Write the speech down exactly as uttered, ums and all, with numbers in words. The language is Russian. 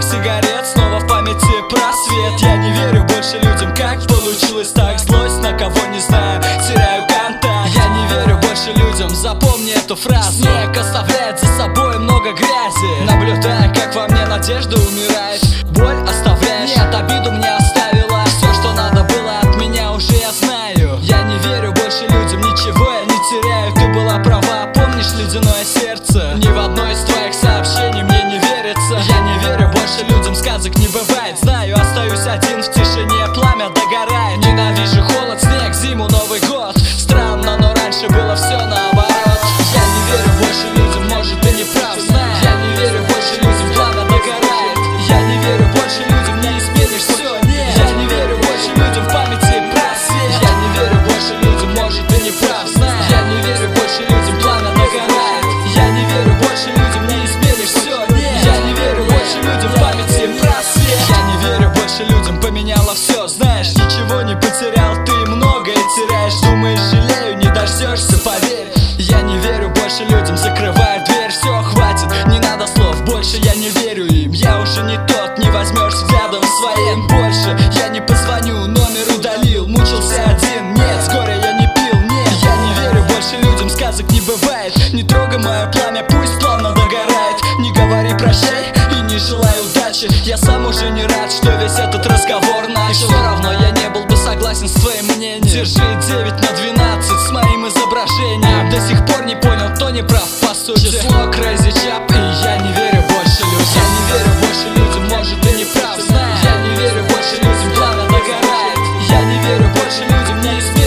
сигарет, снова в памяти просвет. Я не верю больше людям, как получилось так. Злость на кого не знаю, теряю контакт. Я не верю больше людям, запомни эту фразу. Снег оставляет за собой много грязи. Наблюдая, как во мне надежда умирает. Боль оставляешь, нет, обиду мне оставила. Все, что надо было от меня, уже я знаю. Я не верю больше людям, ничего я не теряю. Ты была права, помнишь ледяное сердце? Ни в одно из твоих сообщений мне не верится. Я не верю больше людям, сказок не бывает. Знаю, остаюсь один в тишине, пламя догорает. Ненавижу холод, снег, зиму, Новый год. Странно, но раньше было все наоборот. Я не верю больше людям, может ты не прав, знаю. Я не верю больше людям, пламя догорает. Я не верю больше людям, не изменишь все, нет. Я не верю больше людям, в памяти просвет. Я не верю больше людям, может ты не прав, знаю. Я не верю больше людям, пламя догорает. Я не верю больше людям, не изменишь все, нет. Я не верю больше людям, в памяти просвет. Я не верю больше людям, поменяла все, знаешь. Ничего не потерял, ты многое теряешь. Думаешь, жалею, не дождешься, поверь. Я не верю больше людям, закрываю дверь. Все, хватит, не надо слов, больше я не верю им. Я уже не тот, не возьмешь взглядом своим больше. Я не позвоню, номер удалил. Мучился один, нет, с горя я не пил, нет. Я не верю больше людям, сказок не бывает. Не трогай мое пламя, пусть плавно догорает. Не говори прощай и не желай удачи. Я сам уже не рад, что весь этот разговор начал. Все равно я не был бы согласен с твоим мнением. Держи девять на двенадцать с моим изображением. До сих пор не понял, кто не прав по сути. Число Crazy Chap, и я не верю больше людям. Я не верю больше людям, может ты не прав, знаю. Я не верю больше людям, пламя догорает. Я не верю больше людям, не изменишь.